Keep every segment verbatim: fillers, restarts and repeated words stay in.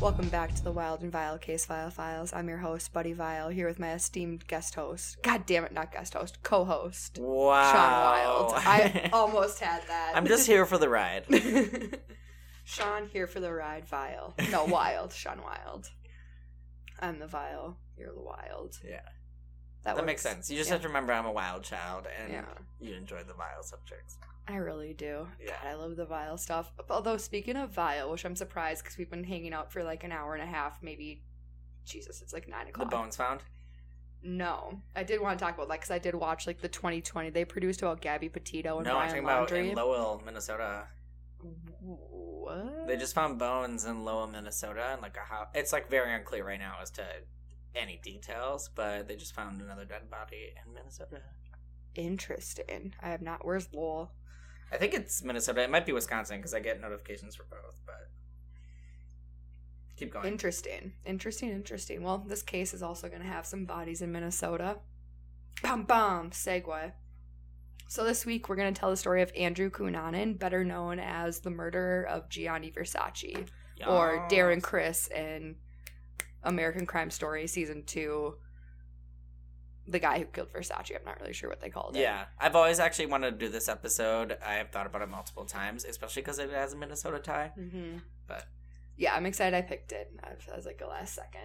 Welcome back to the Wild and Vile Case File Files. I'm your host, Buddy Vile, here with my esteemed guest host. God damn it, not guest host, co-host. Wow. Sean Wild. I almost had that. I'm just here for the ride. Sean here for the ride, Vile. No, Wild. Sean Wild. I'm the Vile. You're the Wild. Yeah. That, that makes sense. You just yeah. have to remember I'm a wild child, and yeah. you enjoy the vile subjects. I really do. Yeah. God, I love the Vile stuff. Although, speaking of Vile, which I'm surprised because we've been hanging out for like an hour and a half, maybe, Jesus, it's like nine o'clock. The Bones Found? No. I did want to talk about that because I did watch like the twenty twenty. They produced about Gabby Petito and no, Ryan I'm talking Laundrie. about in Lowell, Minnesota. What? They just found bones in Lowell, Minnesota, and like a house. It's like very unclear right now as to any details, but they just found another dead body in Minnesota. Interesting. I have not. Where's Lowell? I think it's Minnesota. It might be Wisconsin because I get notifications for both, but keep going. Interesting. Interesting, interesting. Well, this case is also going to have some bodies in Minnesota. Bam, bam. Segue. So this week, we're going to tell the story of Andrew Cunanan, better known as the murderer of Gianni Versace, Yes. or Darren Criss in American Crime Story Season two. The guy who killed Versace. I'm not really sure what they called it. Yeah. I've always actually wanted to do this episode. I have thought about it multiple times, especially because it has a Minnesota tie. Mm-hmm. But yeah, I'm excited I picked it. I was like a last second.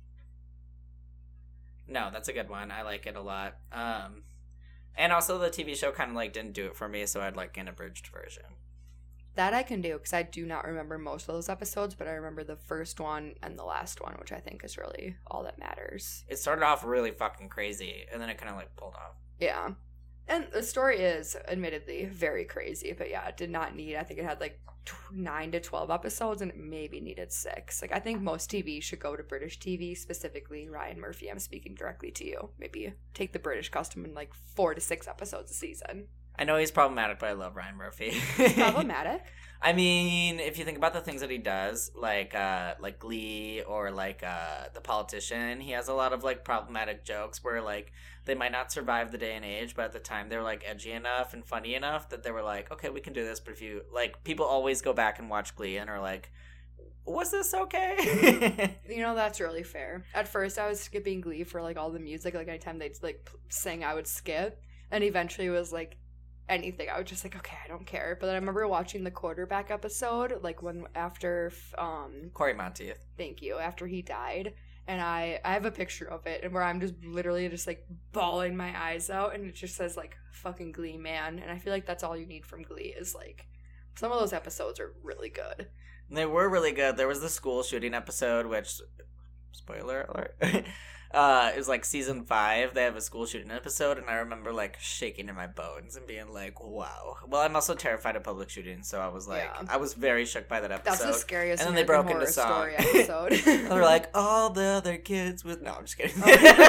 No, that's a good one. I like it a lot. Um, and also the T V show kind of like didn't do it for me, so I'd like an abridged version. That I can do, because I do not remember most of those episodes, but I remember the first one and the last one, which I think is really all that matters. It started off really fucking crazy, and then it kind of like pulled off. Yeah. And the story is, admittedly, very crazy, but yeah, it did not need, I think it had like nine to twelve episodes, and it maybe needed six. Like, I think most T V should go to British T V, specifically Ryan Murphy. I'm speaking directly to you. Maybe take the British custom in like four to six episodes a season. I know he's problematic, but I love Ryan Murphy. He's problematic? I mean, if you think about the things that he does, like uh, like Glee or like uh, The Politician, he has a lot of like problematic jokes where like they might not survive the day and age, but at the time they were like edgy enough and funny enough that they were like, okay, we can do this. But if you like, people always go back and watch Glee and are like, was this okay? You know, that's really fair. At first, I was skipping Glee for like all the music. Like anytime they'd like sing, I would skip, and eventually it was like anything, I was just like, okay, I don't care. But then I remember watching the quarterback episode, like when after um Corey Monteith. Thank you. After he died, and I I have a picture of it, and where I'm just literally just like bawling my eyes out, and it just says like fucking Glee, man. And I feel like that's all you need from Glee is like some of those episodes are really good. They were really good. There was the school shooting episode, which spoiler alert. Uh, it was like season five. They have a school shooting episode, and I remember like shaking in my bones and being like, "Wow." Well, I'm also terrified of public shootings, so I was like, Yeah. I was very shook by that episode. That's the scariest. And then they American broke into Horror song. Story episode. And they're like, all the other kids with. No, I'm just kidding.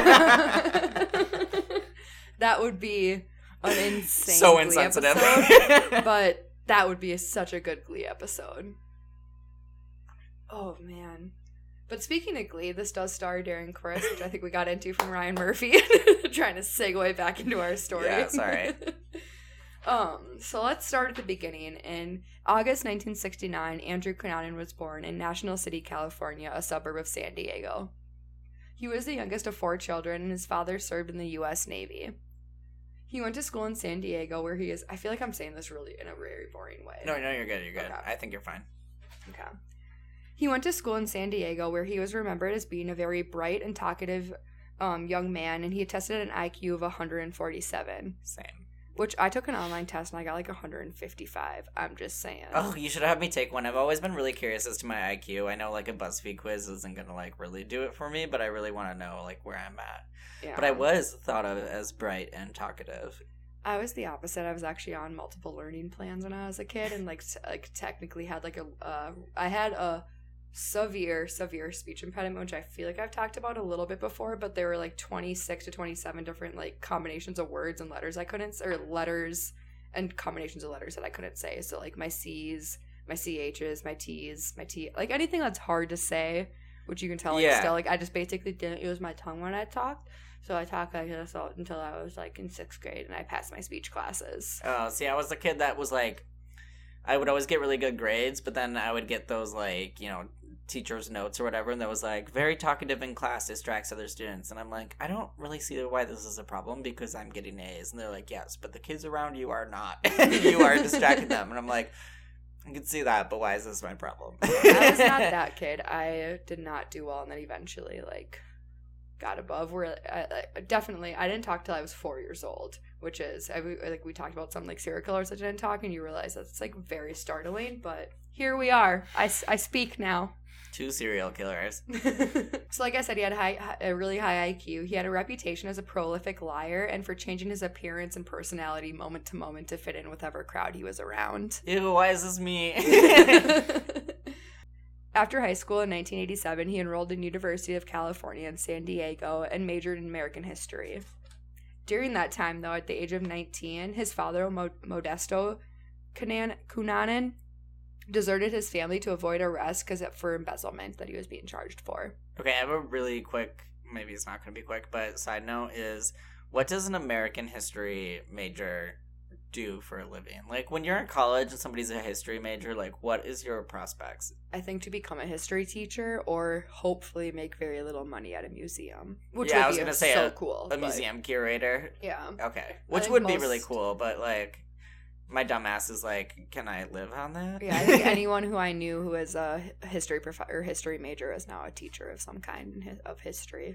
That would be an insane. So Glee insensitive. episode, but that would be a, such a good Glee episode. Oh man. But speaking of Glee, this does star Darren Criss, which I think we got into from Ryan Murphy, trying to segue back into our story. Yeah, it's all right. um, so let's start at the beginning. In August nineteen sixty-nine, Andrew Cunanan was born in National City, California, a suburb of San Diego. He was the youngest of four children, and his father served in the U S Navy. He went to school in San Diego, where he is... I feel like I'm saying this really in a very boring way. No, no, you're good. You're good. Okay. I think you're fine. Okay. He went to school in San Diego, where he was remembered as being a very bright and talkative um, young man, and he tested an I Q of one hundred forty-seven. Same. Which I took an online test, and I got like one hundred fifty-five. I'm just saying. Oh, you should have me take one. I've always been really curious as to my I Q. I know like a BuzzFeed quiz isn't going to like really do it for me, but I really want to know like where I'm at. Yeah. But I was thought of as bright and talkative. I was the opposite. I was actually on multiple learning plans when I was a kid, and like t- like technically had like a uh, I had a severe severe speech impediment, which I feel like I've talked about a little bit before, but there were like twenty-six to twenty-seven different like combinations of words and letters I couldn't or letters and combinations of letters that I couldn't say. So like my C's, my C H's, my T's, my T, like anything that's hard to say, which you can tell like Yeah. still like I just basically didn't use my tongue when I talked. So I talked like this all, until I was like in sixth grade, and I passed my speech classes. Oh, see, I was the kid that was like, I would always get really good grades, but then I would get those like, you know, teacher's notes or whatever, and that was like, very talkative in class, distracts other students. And I'm like, I don't really see why this is a problem because I'm getting A's. And they're like, yes, but the kids around you are not. You are distracting them. And I'm like, I can see that, but why is this my problem? I was not that kid. I did not do well, and then eventually, like, got above. Where I, I, definitely, I didn't talk till I was four years old, which is, I, like, we talked about some, like, serial killers that didn't talk, and you realize that's, like, very startling, but here we are. I, I speak now. Two serial killers. So like I said, he had high, a really high I Q. He had a reputation as a prolific liar and for changing his appearance and personality moment to moment to fit in with whatever crowd he was around. Ew, why is this me? After high school in nineteen eighty-seven, he enrolled in University of California in San Diego and majored in American history. During that time, though, at the age of nineteen, his father, Mo- Modesto Cunan- Cunanan, deserted his family to avoid arrest because for embezzlement that he was being charged for. Okay, I have a really quick, maybe it's not going to be quick, but side note is, what does an American history major do for a living? Like, when you're in college and somebody's a history major, like, what is your prospects? I think to become a history teacher or hopefully make very little money at a museum, which yeah, would I was be gonna say so a, cool. A but, museum curator? Yeah. Okay. Which think would be most- really cool, but, like, my dumbass is like, can I live on that? Yeah, I think anyone who I knew who was a history prof- or history major is now a teacher of some kind in his- of history.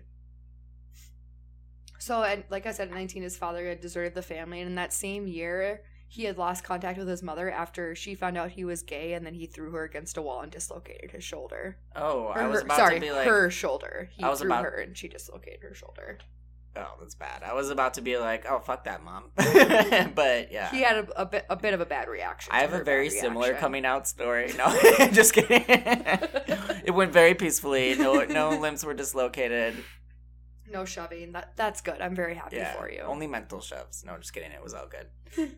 So, and like I said, at nineteen, his father had deserted the family, and in that same year, he had lost contact with his mother after she found out he was gay, and then he threw her against a wall and dislocated his shoulder. Oh, Or I was her, about sorry, to be like, her shoulder. He I was threw about- her, and she dislocated her shoulder. oh, that's bad. I was about to be like, oh, fuck that, mom. But yeah. He had a, a, bit, a bit of a bad reaction. I to have her a very bad similar reaction. coming out story. No, just kidding. It went very peacefully. No, no limbs were dislocated. No shoving. That that's good. I'm very happy Yeah, for you. only mental shoves. No, just kidding. It was all good.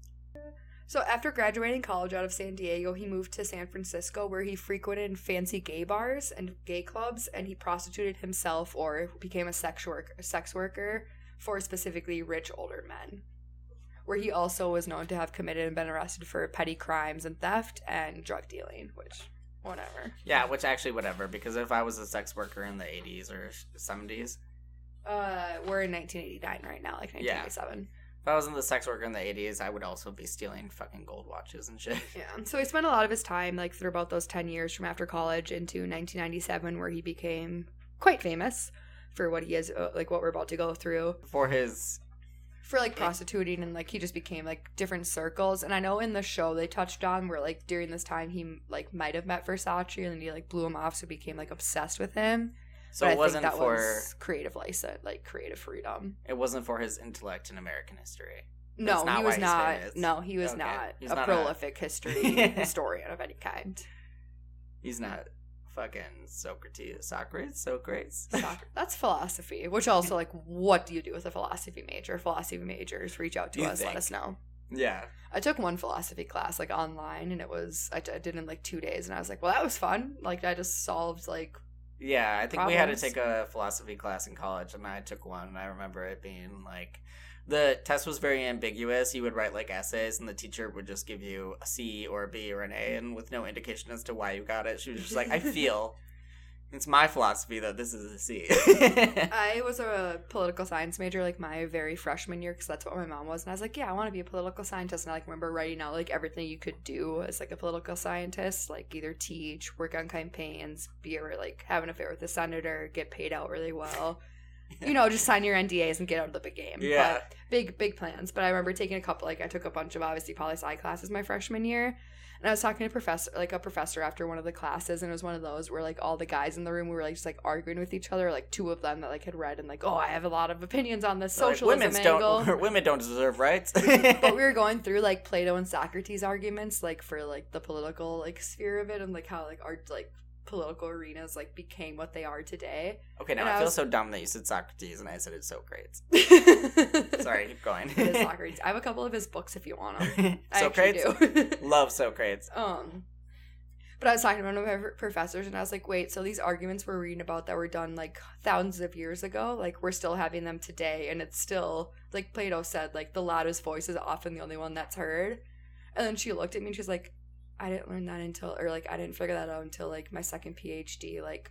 So after graduating college out of San Diego, he moved to San Francisco, where he frequented fancy gay bars and gay clubs, and he prostituted himself or became a sex work sex worker for specifically rich older men. Where he also was known to have committed and been arrested for petty crimes and theft and drug dealing, which whatever. Yeah, which actually whatever, because if I was a sex worker in the eighties or seventies, Uh, we're in nineteen eighty-nine right now, like nineteen eighty-seven. if I wasn't the sex worker in the eighties, I would also be stealing fucking gold watches and shit. Yeah. So he spent a lot of his time, like, through about those ten years from after college into nineteen ninety-seven, where he became quite famous for what he is, uh, like, what we're about to go through. For his... For, like, prostituting, and, like, he just became, like, different circles. And I know in the show they touched on where, like, during this time he, like, might have met Versace, and then he, like, blew him off, so became, like, obsessed with him. So but it I wasn't think that for... was creative license, like, cretive freedom. It wasn't for his intellect in American history. No, That's not he why was he's not. famous. No, he was Okay. not He's a not a- prolific history historian of any kind. He's not fucking Socrates. Socrates? Socrates? Soccer. That's philosophy, which also, like, what do you do with a philosophy major? Philosophy majors, reach out to You us, think. let us know. Yeah. I took one philosophy class, like, online, and it was, I, d- I did it in, like, two days, and I was like, well, that was fun. Like, I just solved, like, Yeah, I think we had to Problems. take a philosophy class in college, and I took one, and I remember it being, like, the test was very ambiguous. You would write, like, essays, and the teacher would just give you a C or a B or an A, and with no indication as to why you got it. She was just like, I feel... It's my philosophy that this is a C. I was a political science major, like, my very freshman year, because that's what my mom was, and I was like, yeah, I want to be a political scientist, and I, like, remember writing out, like, everything you could do as, like, a political scientist, like, either teach, work on campaigns, be, a, like, have an affair with a senator, get paid out really well, you know, just sign your N D As and get out of the big game. Yeah. But big, big plans, but I remember taking a couple, like, I took a bunch of, obviously, poli-sci classes my freshman year, and I was talking to a professor, like a professor after one of the classes, and it was one of those where, like, all the guys in the room were, like, just, like, arguing with each other, like, two of them that, like, had read and, like, oh, I have a lot of opinions on this Like, socialism women's angle. don't, women don't deserve rights. But we were going through, like, Plato and Socrates arguments, like, for, like, the political, like, sphere of it, and, like, how, like, our, like, political arenas, like, became what they are today. Okay, now And I, I feel was- so dumb that you said Socrates, and I said it's Socrates. Sorry. Sorry, keep going. It is Socrates. I have a couple of his books if you want them. I Socrates? actually do. Love Socrates. Um, but I was talking to one of my professors, and I was like, wait, so these arguments we're reading about that were done, like, thousands of years ago, like, we're still having them today, and it's still, like Plato said, like, the loudest voice is often the only one that's heard. And then she looked at me, and she's like, I didn't learn that until, or like I didn't figure that out until like my second PhD. Like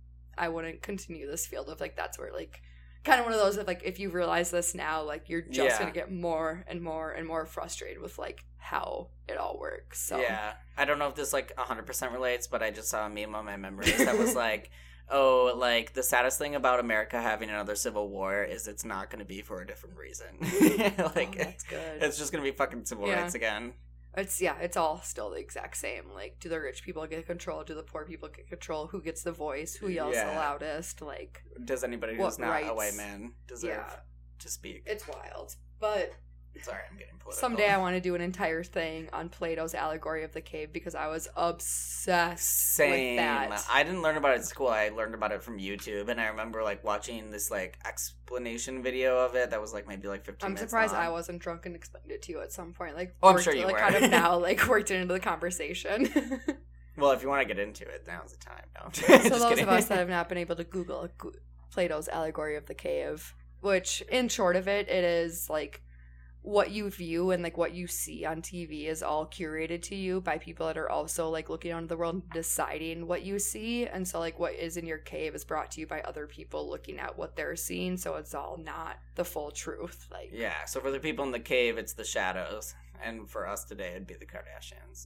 I wouldn't continue this field of like that's where like kind of one of those of like if you realize this now, like you're just Yeah. gonna get more and more and more frustrated with like how it all works. So Yeah. I don't know if this like one hundred percent relates, but I just saw a meme on my memories that was like, oh, like the saddest thing about America having another civil war is it's not going to be for a different reason. like oh, that's good. it's just going to be fucking civil Yeah. rights again. It's yeah, it's all still the exact same. Like, do the rich people get control? Do the poor people get control? Who gets the voice? Who yells Yeah. the loudest? Like, Does anybody who's What not a rights? white man deserve Yeah. to speak? it's wild. But Sorry, I'm getting political. someday I want to do an entire thing on Plato's allegory of the cave because I was obsessed Same. with that. I didn't learn about it at school. I learned about it from YouTube, and I remember like watching this like explanation video of it that was like maybe like fifteen I'm minutes surprised long. I wasn't drunk and explained it to you at some point. Like, Oh, I'm worked- sure you like, were. kind of now, like, worked into the conversation. Well, if you want to get into it, now's the time. No. So Just those kidding. of us that have not been able to Google Go- Plato's allegory of the cave, which in short of it, it is like what you view and like what you see on T V is all curated to you by people that are also like looking out into the world and deciding what you see. And so like what is in your cave is brought to you by other people looking at what they're seeing. So it's all not the full truth. Like, Yeah, so for the people in the cave, it's the shadows. And for us today, it'd be the Kardashians.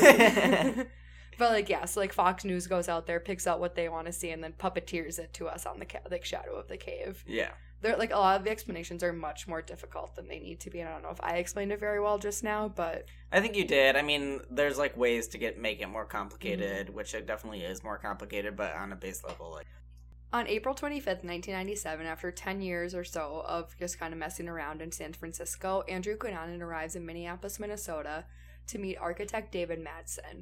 yes. But like yeah, so like Fox News goes out there, picks out what they want to see, and then puppeteers it to us on the ca- like shadow of the cave. Yeah. They're like a lot of the explanations are much more difficult than they need to be, and I don't know if I explained it very well just now, but I think you did. I mean, there's like ways to get make it more complicated, Mm-hmm. which it definitely is more complicated, but on a base level, like on April twenty-fifth, nineteen ninety-seven, after ten years or so of just kind of messing around in San Francisco, Andrew Cunanan arrives in Minneapolis, Minnesota to meet architect David Madsen.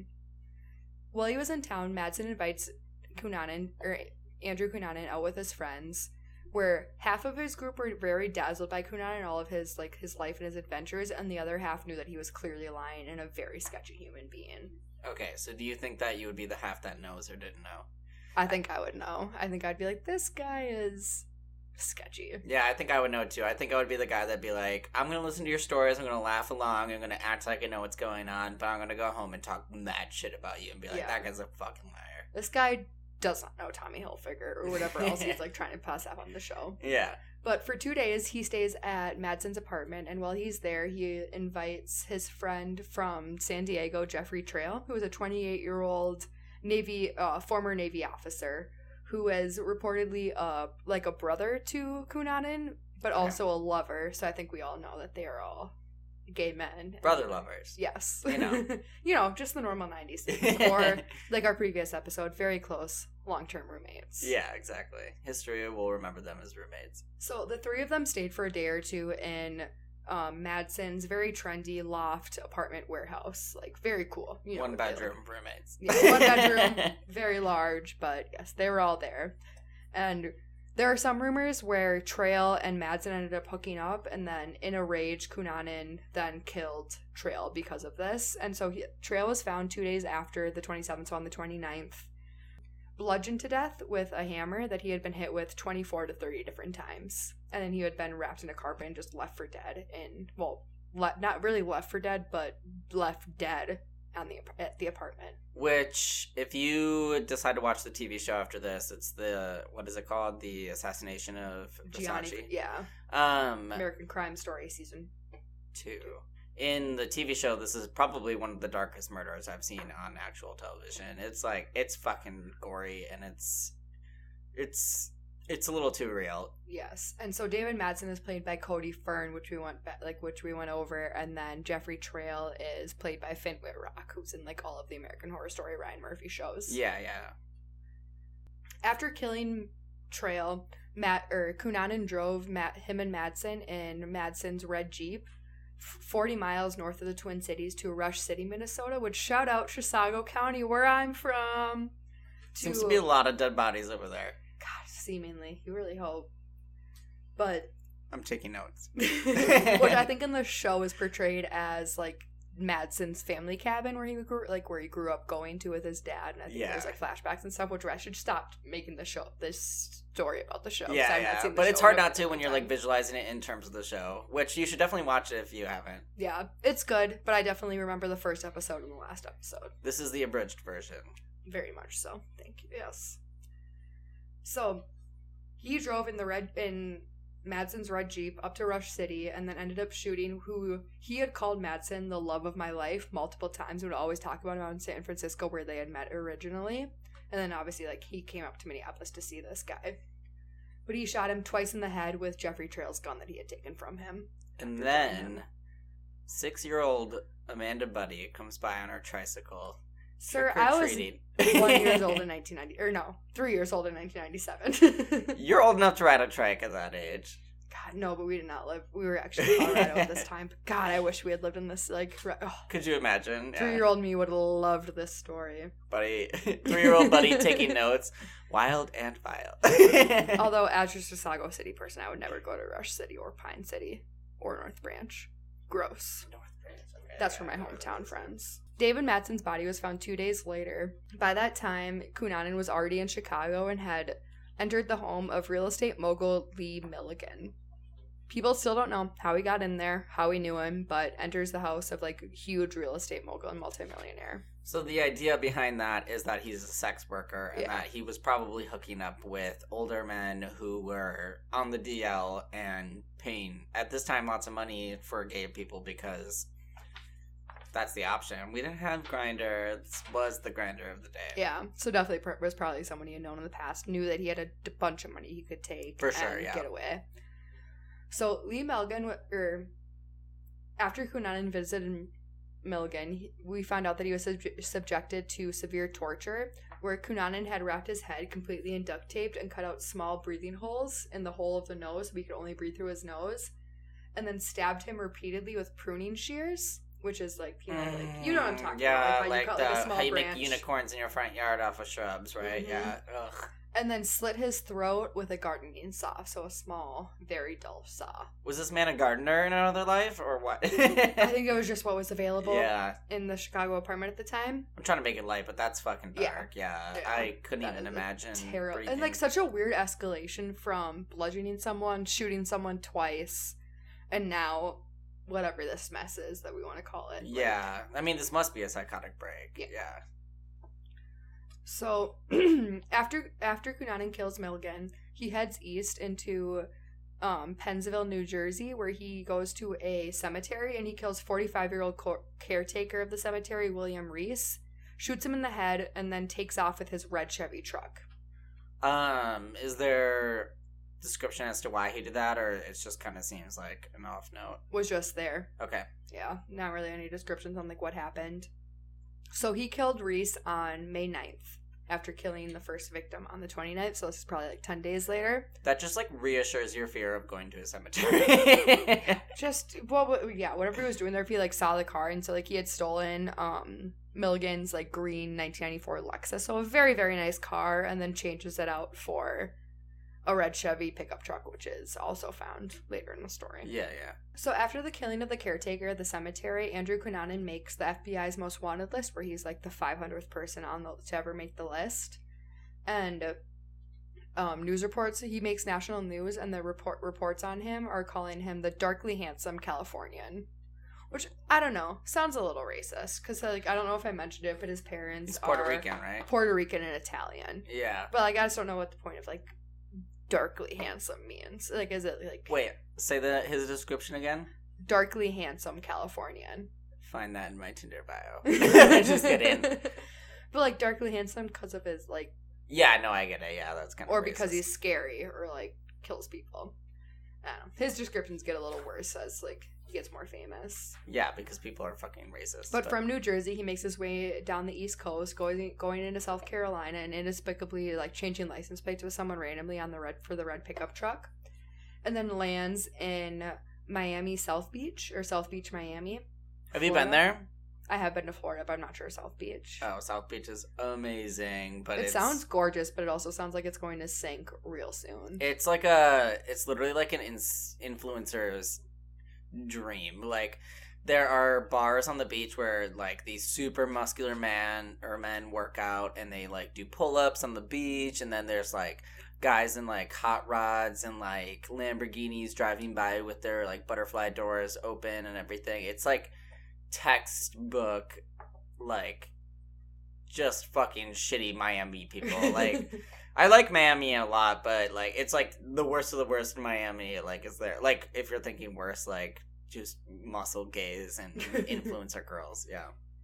While he was in town, Madsen invites Cunanan, or Andrew Cunanan, out with his friends, where half of his group were very dazzled by Cunanan and all of his like his life and his adventures, and the other half knew that he was clearly lying and a very sketchy human being. okay, so do you think that you would be the half that knows or didn't know? I think I would know. I think I'd be like, this guy is sketchy. Yeah, I think I would know too. I think I would be the guy that'd be like, I'm gonna listen to your stories, I'm gonna laugh along, I'm gonna act like I know what's going on, but I'm gonna go home and talk mad shit about you and be like, Yeah. that guy's a fucking liar. This guy does not know Tommy Hilfiger or whatever else he's like trying to pass off on the show. Yeah. But for two days, he stays at Madsen's apartment, and while he's there, he invites his friend from San Diego, Jeffrey Trail, who is a twenty-eight-year-old Navy, uh, former Navy officer, who is reportedly uh, like a brother to Cunanan, but Okay. also a lover. So I think we all know that they are all gay men. Brother lovers. Yes. You know. you know, just the normal nineties things. Or, like our previous episode, very close long-term roommates. Yeah, exactly. History will remember them as roommates. So the three of them stayed for a day or two in um, Madsen's very trendy loft apartment warehouse. Like, very cool. You know, One what they bedroom look- roommates. Yeah, one bedroom, very large, but yes, they were all there. And there are some rumors where Trail and Madsen ended up hooking up, and then in a rage, Cunanan then killed Trail because of this. And so he, Trail was found two days after the twenty-seventh, so on the twenty-ninth, bludgeoned to death with a hammer that he had been hit with twenty-four to thirty different times. And then he had been wrapped in a carpet and just left for dead. And, well, le- not really left for dead, but left dead on the at the apartment. Which, if you decide to watch the T V show after this, it's the, what is it called? The assassination of Gianni, Versace. yeah. Um, American Crime Story season. two. In the T V show, this is probably one of the darkest murders I've seen on actual television. It's like, it's fucking gory, and it's, it's, it's a little too real. Yes, and so David Madsen is played by Cody Fern, which we went ba- like which we went over, and then Jeffrey Trail is played by Finn Whitrock, who's in like all of the American Horror Story Ryan Murphy shows. Yeah, yeah. After killing Trail, Matt or Cunanan drove Matt, him and Madsen in Madsen's red Jeep forty miles north of the Twin Cities to Rush City, Minnesota, which shout out Chisago County, where I'm from. Seems to be a lot of dead bodies over there. God, seemingly. You really hope. But I'm taking notes. which I think in the show is portrayed as like Madsen's family cabin where he grew, like where he grew up going to with his dad, and I think Yeah. there's like flashbacks and stuff. Which I should stop making the show this story about the show. 'cause Yeah, I've not yeah. seen the But show it's hard in a not to long when you're time. like visualizing it in terms of the show, which you should definitely watch it if you haven't. Yeah, it's good, but I definitely remember the first episode and the last episode. This is the abridged version. Very much so. Thank you. Yes. So, he drove in the red in Madsen's red Jeep up to Rush City and then ended up shooting who he had called Madsen the love of my life multiple times and would always talk about him out in San Francisco where they had met originally. And then obviously like he came up to Minneapolis to see this guy. But he shot him twice in the head with Jeffrey Trail's gun that he had taken from him. And then, six-year-old Amanda Buddy comes by on her tricycle. Sir, I was trick-or-treating. one years old in nineteen ninety, or no, three years old in nineteen ninety-seven. You're old enough to ride a trike at that age. God, no, but we did not live. We were actually in Colorado at this time. But God, I wish we had lived in this, like, re- oh, Could you imagine? Yeah. three-year-old me would have loved this story. Buddy, three-year-old Buddy taking notes. Wild and vile. Although, as just a Sago City person, I would never go to Rush City or Pine City or North Branch. Gross. That's for my hometown friends. David Madsen's body was found two days later. By that time, Cunanan was already in Chicago and had entered the home of real estate mogul Lee Milligan. People still don't know how he got in there, how he knew him, but enters the house of like a huge real estate mogul and multimillionaire. So the idea behind that is that he's a sex worker and Yeah. that he was probably hooking up with older men who were on the D L and paying, at this time, lots of money for gay people because that's the option. We didn't have Grindr. This was the Grindr of the day. Yeah, so definitely pr- was probably someone he had known in the past, knew that he had a d- bunch of money he could take For sure, and yeah. get away. So Lee Milligan, w- or after Cunanan visited Milligan, he, we found out that he was sub- subjected to severe torture, where Cunanan had wrapped his head completely in duct taped and cut out small breathing holes in the hole of the nose so he could only breathe through his nose, and then stabbed him repeatedly with pruning shears. Which is like, you know, like, you know what I'm talking yeah, about. Like, how you cut the, like a small how you branch. make unicorns in your front yard off of shrubs, right? Mhm. Yeah. Ugh. And then slit his throat with a gardening saw. So a small, very dull saw. Was this man a gardener in another life, or what? I think it was just what was available Yeah. in the Chicago apartment at the time. I'm trying to make it light, but that's fucking Yeah. dark. Yeah. Yeah. I couldn't That even is a imagine. Terrible. breathing. And like such a weird escalation from bludgeoning someone, shooting someone twice, and now whatever this mess is that we want to call it. Like, Yeah. I mean, this must be a psychotic break. Yeah. Yeah. So after after Cunanan kills Milligan, he heads east into um, Pennsville, New Jersey, where he goes to a cemetery and he kills forty-five-year-old co- caretaker of the cemetery, William Reese, shoots him in the head, and then takes off with his red Chevy truck. Um, is there description as to why he did that, or it just kind of seems like an off note? Was just there. Okay. Yeah, not really any descriptions on like what happened. So he killed Reese on May ninth after killing the first victim on the twenty-ninth, so this is probably like ten days later. That just like reassures your fear of going to a cemetery. Just, well, wh- yeah, whatever he was doing there, if he like saw the car, and so like he had stolen um Milligan's like green nineteen ninety-four Lexus, so a very, very nice car, and then changes it out for a red Chevy pickup truck, which is also found later in the story. yeah, yeah. So after the killing of the caretaker at the cemetery, Andrew Cunanan makes the F B I's most wanted list, where he's like the five hundredth person on the to ever make the list. And um, news reports, he makes national news, and the report reports on him are calling him the darkly handsome Californian. Which, I don't know, sounds a little racist, because like, I don't know if I mentioned it, but his parents He's Puerto are Rican, right? Puerto Rican and Italian. Yeah. But like, I just don't know what the point of like darkly handsome means. Like, is it like Wait, say the his description again? darkly handsome Californian? Find that in my Tinder bio. Just kidding. But like darkly handsome because of his like, Yeah, no, I get it. Yeah, that's kind of or because he's scary or like kills people. I don't know. His descriptions get a little worse as like he gets more famous. Yeah, because people are fucking racist. But from New Jersey, he makes his way down the East Coast, going going into South Carolina, and inexplicably like changing license plates with someone randomly on the red for the red pickup truck, and then lands in Miami South Beach or South Beach, Miami. Have you Florida. been there? I have been to Florida, but I'm not sure South Beach. Oh, South Beach is amazing, but it it's, sounds gorgeous, but it also sounds like it's going to sink real soon. It's like a. It's literally like an ins- influencer's dream. Like, there are bars on the beach where like these super muscular man or men work out and they like do pull-ups on the beach, and then there's like guys in like hot rods and like Lamborghinis driving by with their like butterfly doors open and everything. It's like textbook like just fucking shitty Miami people. Like I like Miami a lot, but like it's like the worst of the worst in Miami. Like is there like if you're thinking worse, like just muscle gays and influencer girls. Yeah.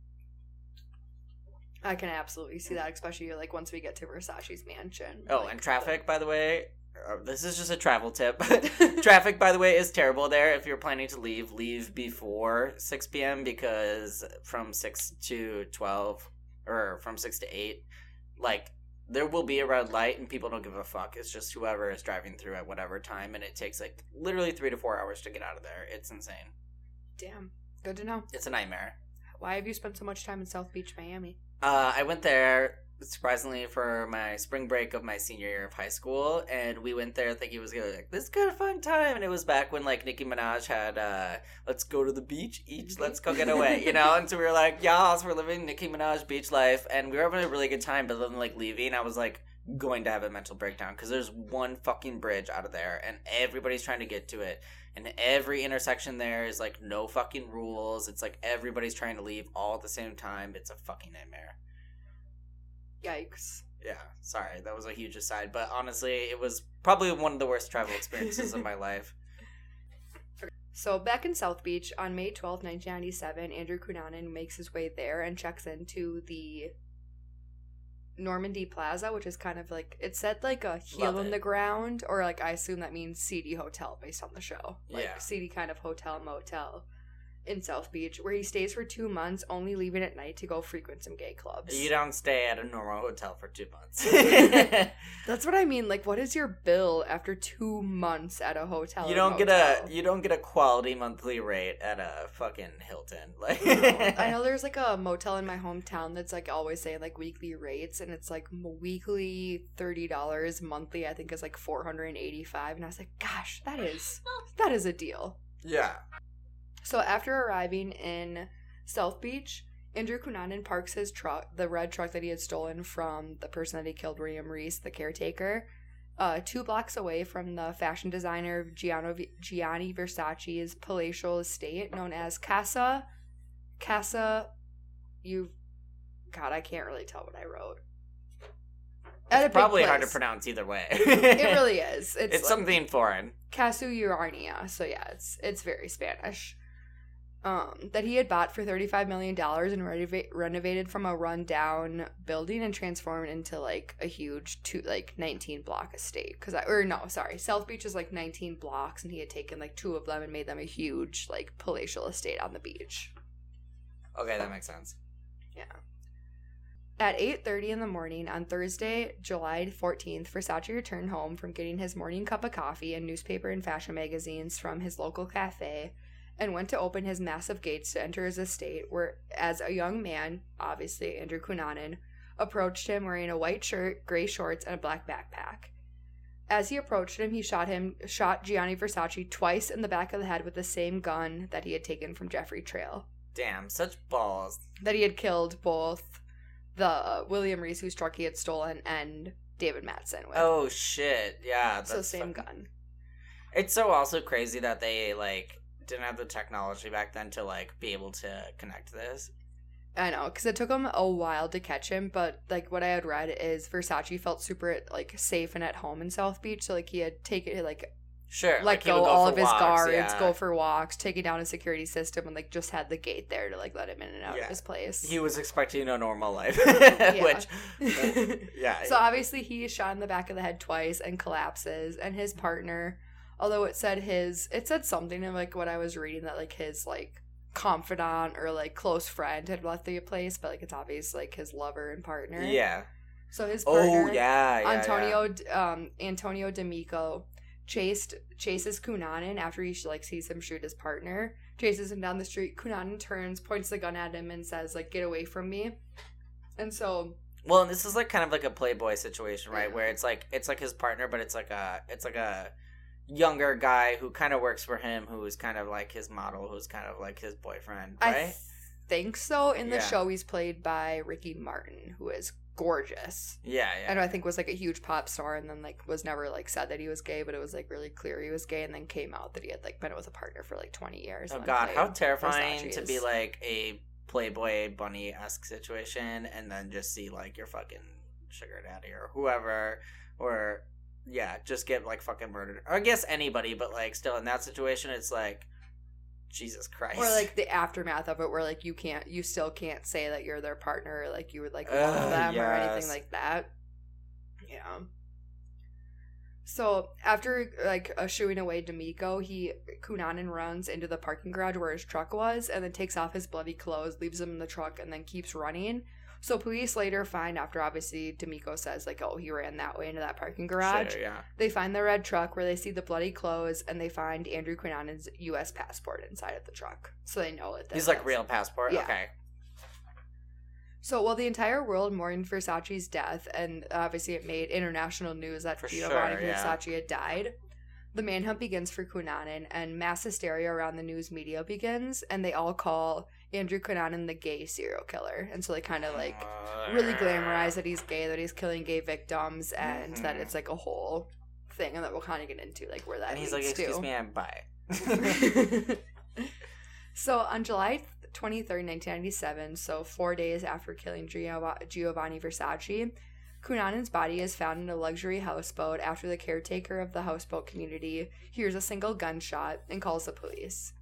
I can absolutely see that, especially like once we get to Versace's mansion. Oh, like, and traffic, by the way, uh, this is just a travel tip. Traffic, by the way, is terrible there. If you're planning to leave, leave before six p.m. because from six to twelve, or from six to eight, like, there will be a red light and people don't give a fuck. It's just whoever is driving through at whatever time, and it takes, like, literally three to four hours to get out of there. It's insane. Damn. Good to know. It's a nightmare. Why have you spent so much time in South Beach, Miami? Uh, I went there, surprisingly, for my spring break of my senior year of high school, and we went there thinking it was going to be like, this is kind of fun time, and it was back when, like, Nicki Minaj had, uh, let's go to the beach, each, let's go get away, you know, and so we were like, yas, we're living Nicki Minaj beach life, and we were having a really good time, but then, like, leaving, I was, like, going to have a mental breakdown, because there's one fucking bridge out of there, and everybody's trying to get to it, and every intersection there is, like, no fucking rules. It's, like, everybody's trying to leave all at the same time. It's a fucking nightmare. Yikes. Yeah, sorry. That was a huge aside. But, honestly, it was probably one of the worst travel experiences of my life. So, back in South Beach, on May twelfth, nineteen ninety-seven, Andrew Cunanan makes his way there and checks into the Normandy Plaza, which is kind of like, it said like a heel in the ground, or like I assume that means seedy hotel based on the show. Like yeah. seedy kind of hotel motel in South Beach, where he stays for two months, only leaving at night to go frequent some gay clubs. You don't stay at a normal hotel for two months. That's what I mean. Like, what is your bill after two months at a hotel? You don't motel? get a you don't get a quality monthly rate at a fucking Hilton. Like, I know there's like a motel in my hometown that's like always saying like weekly rates, and it's like weekly thirty dollars, monthly I think is like four hundred and eighty five, and I was like, gosh, that is that is a deal. Yeah. So after arriving in South Beach, Andrew Cunanan parks his truck, the red truck that he had stolen from the person that he killed, William Reese, the caretaker, uh, two blocks away from the fashion designer Gianni, Gianni Versace's palatial estate known as Casa, Casa, you, God, I can't really tell what I wrote. It's probably hard to pronounce either way. It really is. It's, it's like something foreign. Casuarnia. So yeah, it's it's very Spanish. Um, that he had bought for thirty-five million dollars and renova- renovated from a rundown building and transformed into, like, a huge, two, like, nineteen-block estate. Cause I, or no, sorry, South Beach is, like, nineteen blocks, and he had taken, like, two of them and made them a huge, like, palatial estate on the beach. Okay, that makes sense. Yeah. At eight thirty in the morning on Thursday, July fourteenth, Versace returned home from getting his morning cup of coffee and newspaper and fashion magazines from his local cafe, and went to open his massive gates to enter his estate, where, as a young man, obviously Andrew Cunanan, approached him wearing a white shirt, gray shorts, and a black backpack. As he approached him, he shot him, shot Gianni Versace twice in the back of the head with the same gun that he had taken from Jeffrey Trail. Damn, such balls. That he had killed both the uh, William Reese, whose truck he had stolen, and David Mattson with. Oh, shit. Yeah. That's so same fucking... gun. It's so also crazy that they, like, didn't have the technology back then to, like, be able to connect this. I know, because it took him a while to catch him, but, like, what I had read is Versace felt super, like, safe and at home in South Beach, so, like, he had taken, like, sure, let like, go, go all of his walks, guards, yeah. go for walks, taking down a security system, and, like, just had the gate there to, like, let him in and out yeah. of his place. He was expecting a normal life, Yeah. which, uh, yeah. So, obviously, he is shot in the back of the head twice and collapses, and his partner... Although it said his, it said something in, like, what I was reading that, like, his, like, confidant or, like, close friend had left the place, but, like, it's obvious, like, his lover and partner. Yeah. So his partner, oh, yeah, yeah, Antonio, yeah. um, Antonio D'Amico, chased, chases Cunanan after he, like, sees him shoot his partner, chases him down the street. Cunanan turns, points the gun at him, and says, like, get away from me. And so... Well, and this is, like, kind of like a Playboy situation, right? Where it's, like, it's, like, his partner, but it's, like, a, it's, like, a... younger guy who kind of works for him, who is kind of like his model, who's kind of like his boyfriend, right? I th- think so. In the Yeah. show, he's played by Ricky Martin, who is gorgeous. Yeah, yeah. And I think was like a huge pop star, and then like was never like said that he was gay, but it was like really clear he was gay, and then came out that he had like been with a partner for like twenty years. Oh and god, played how terrifying to be Versace's. like a Playboy bunny-esque situation and then just see like your fucking sugar daddy or whoever, or yeah, just get like fucking murdered. Or I guess anybody, but like still in that situation, it's like Jesus Christ. Or like the aftermath of it, where like you can't, you still can't say that you're their partner, or like you would like love Ugh, them or yes. anything like that. Yeah. So after like uh, shooing away D'Amico, he Cunanan runs into the parking garage where his truck was, and then takes off his bloody clothes, leaves him in the truck, and then keeps running. So police later find, after obviously D'Amico says like, oh, he ran that way into that parking garage. Sure, yeah. They find the red truck where they see the bloody clothes, and they find Andrew Cunanan's U S passport inside of the truck. So they know it. He's like real passport. Yeah. Okay. So while the entire world mourned Versace's death, and obviously it made international news that For Giovanni sure, yeah. Versace had died, the manhunt begins for Cunanan, and mass hysteria around the news media begins, and they all call Andrew Cunanan the gay serial killer. And so they kind of like really glamorize that he's gay, that he's killing gay victims, and that Mhm. it's like a whole thing, and that we'll kind of get into like where that And he's like, leads excuse to. me, I'm bi. So on July twenty-third, nineteen ninety-seven, so four days after killing Giov- Giovanni Versace, Cunanan's body is found in a luxury houseboat after the caretaker of the houseboat community hears a single gunshot and calls the police.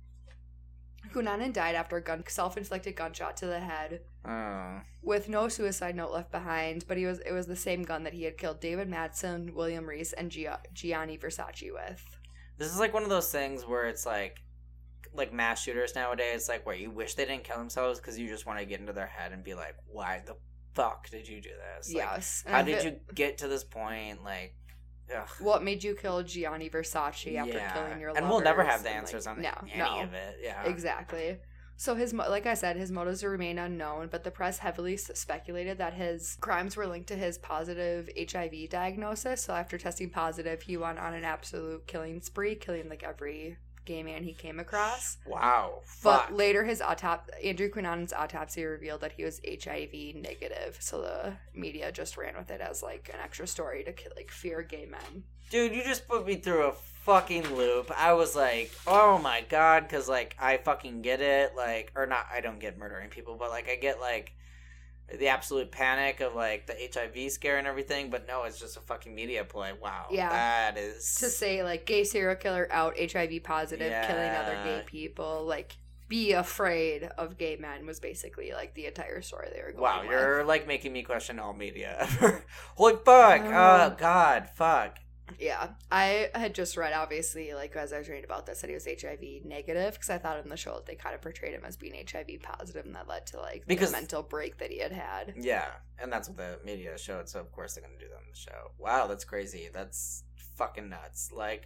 Cunanan died after a gun- self-inflicted gunshot to the head, Oh. with no suicide note left behind, but he was it was the same gun that he had killed David Madsen, William Reese, and Gia- Gianni Versace with. This is like one of those things where it's like, like mass shooters nowadays, like where you wish they didn't kill themselves because you just want to get into their head and be like, why the fuck did you do this? Like, Yes. how And did if you get to this point? Like, ugh. What made you kill Gianni Versace after Yeah. killing your And we'll never lovers? have the And, answers like, on no, any no. of it. Yeah. Exactly. So his, mo- like I said, his motives remain unknown, but the press heavily s- speculated that his crimes were linked to his positive H I V diagnosis. So after testing positive, he went on an absolute killing spree, killing like every gay man he came across. Wow. But Fuck. later, his autop- Andrew Cunanan's autopsy revealed that he was H I V negative. So the media just ran with it as like an extra story to ki- like fear gay men. Dude, you just put me through a fucking loop. I was like, oh my god, because, like, I fucking get it. Like, or not, I don't get murdering people, but, like, I get, like, the absolute panic of, like, the H I V scare and everything, but no, it's just a fucking media play. Wow. Yeah. That is. To say like gay serial killer out, H I V positive, killing other Yeah. gay people, like be afraid of gay men was basically like the entire story they were going Wow, with. you're, like, making me question all media ever. Holy fuck. Uh. Oh, god, fuck. Yeah, I had just read, obviously, like, as I was reading about this, that he was H I V negative, because I thought in the show that they kind of portrayed him as being H I V positive, and that led to, like, Because- the mental break that he had had. Yeah, and that's what the media showed, so of course they're gonna do that on the show. Wow, that's crazy. That's fucking nuts. Like,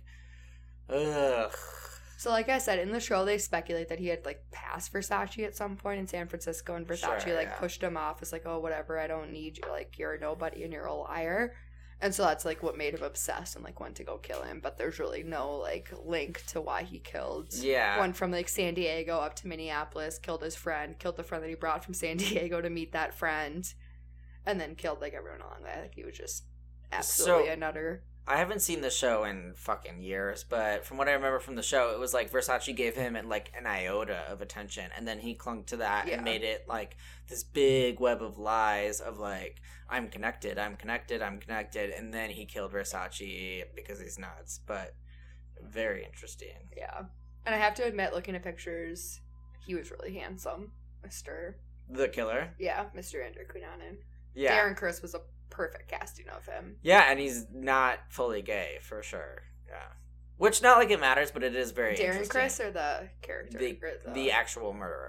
ugh. So, like I said, in the show, they speculate that he had, like, passed Versace at some point in San Francisco, and Versace, Sure, like, yeah. pushed him off. It's like, oh, whatever, I don't need you. Like, you're a nobody and you're a liar. And so that's, like, what made him obsessed and, like, went to go kill him. But there's really no, like, link to why he killed. Yeah. Went from, like, San Diego up to Minneapolis, killed his friend, killed the friend that he brought from San Diego to meet that friend, and then killed, like, everyone along the way. Like, he was just absolutely So- a nutter. I haven't seen the show in fucking years, but from what I remember from the show, it was like Versace gave him like an iota of attention, and then he clung to that Yeah. and made it like this big web of lies of like, I'm connected, I'm connected, I'm connected, and then he killed Versace because he's nuts. But very interesting. Yeah. And I have to admit, looking at pictures, he was really handsome. Mister The killer? Yeah, Mister Andrew Cunanan. Yeah. Darren Criss was a perfect casting of him. Yeah, and he's not fully gay, for sure. Yeah. Which, not like it matters, but it is very Darren interesting. Criss or the character? The, or the, the actual murderer.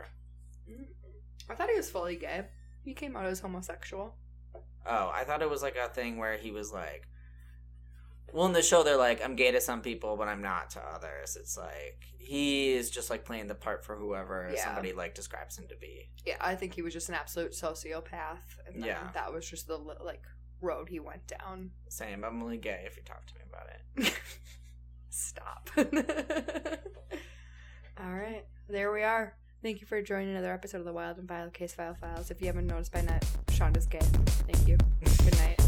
I thought he was fully gay. He came out as homosexual. Oh, I thought it was like a thing where he was like, well, in the show they're like, I'm gay to some people, but I'm not to others. It's like he is just like playing the part for whoever Yeah. somebody like describes him to be. Yeah, I think he was just an absolute sociopath. And then Yeah. that was just the like road he went down. Same, I'm only gay if you talk to me about it. Stop. All right. There we are. Thank you for joining another episode of the Wild and Violet Case File Files. If you haven't noticed by now, Shonda's gay. Thank you. Good night.